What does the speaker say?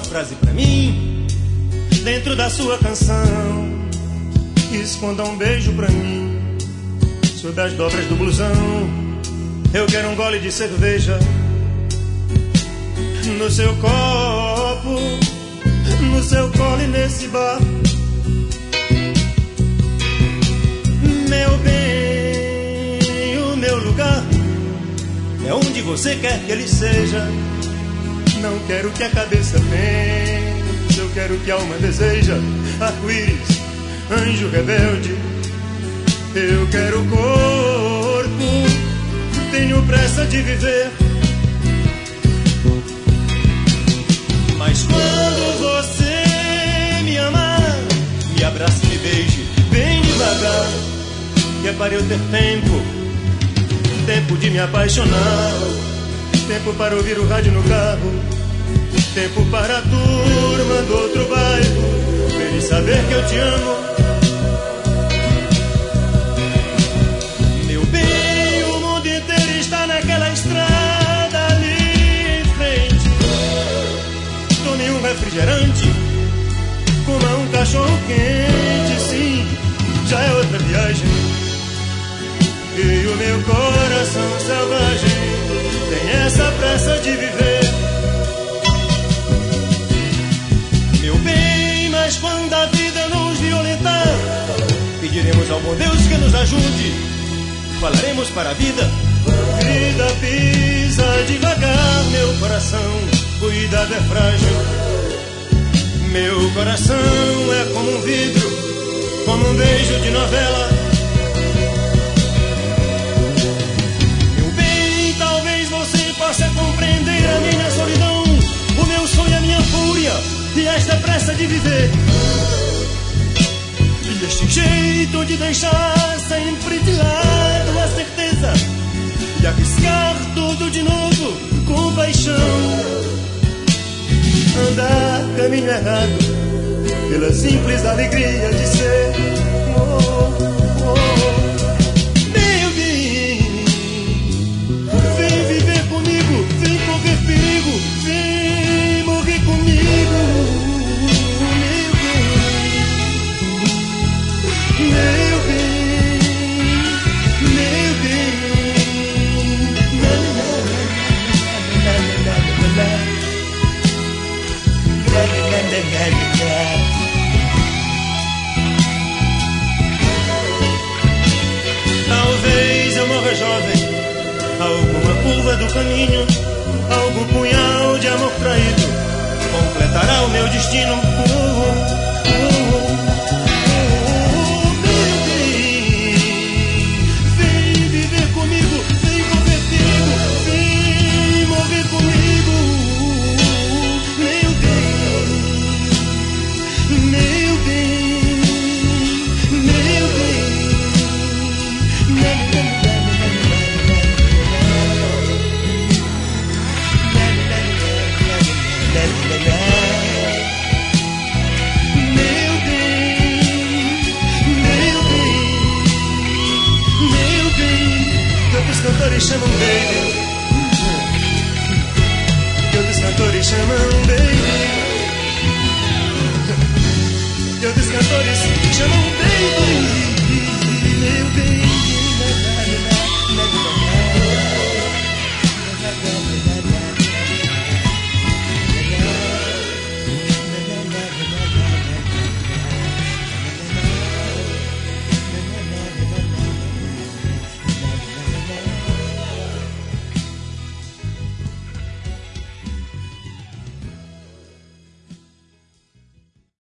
frase pra mim dentro da sua canção. Esconda um beijo pra mim sob as dobras do blusão. Eu quero um gole de cerveja no seu copo, no seu colo e nesse bar. Meu bem, o meu lugar é onde você quer que ele seja. Não quero que a cabeça pense, eu quero que a alma deseja. Arco-íris, anjo rebelde, eu quero corpo, tenho pressa de viver. Mas quando você me amar, me abrace e me beije bem devagar, que é para eu ter tempo, tempo de me apaixonar, tempo para ouvir o rádio no carro, tempo para a turma do outro bairro ver e saber que eu te amo. Meu bem, o mundo inteiro está naquela estrada ali em frente. Tome um refrigerante, coma um cachorro quente, sim, já é outra viagem. E o meu coração selvagem tem essa pressa de viver. Meu bem, mas quando a vida nos violentar, pediremos ao bom Deus que nos ajude. Falaremos para a vida: vida, pisa devagar, meu coração, cuidado, é frágil. Meu coração é como um vidro, como um beijo de novela. Meu bem, talvez você possa compreender a minha solidão, o meu sonho, a minha fúria e esta pressa de viver. E este jeito de deixar sempre de lado a certeza e arriscar tudo de novo com paixão. Andar caminho errado pela simples alegria de ser. Meu bem, vem viver comigo, vem correr perigo, vem morrer comigo. Meu bem, meu bem, talvez eu morra jovem, alguma curva do caminho, algum punhal de amor traído completará o meu destino. Meu bem, vem viver comigo, vem correr perigo, vem morrer comigo. Meu bem, meu bem, meu bem. Cantores chamam baby, que outros cantores chamam baby, que outros cantores chamam baby.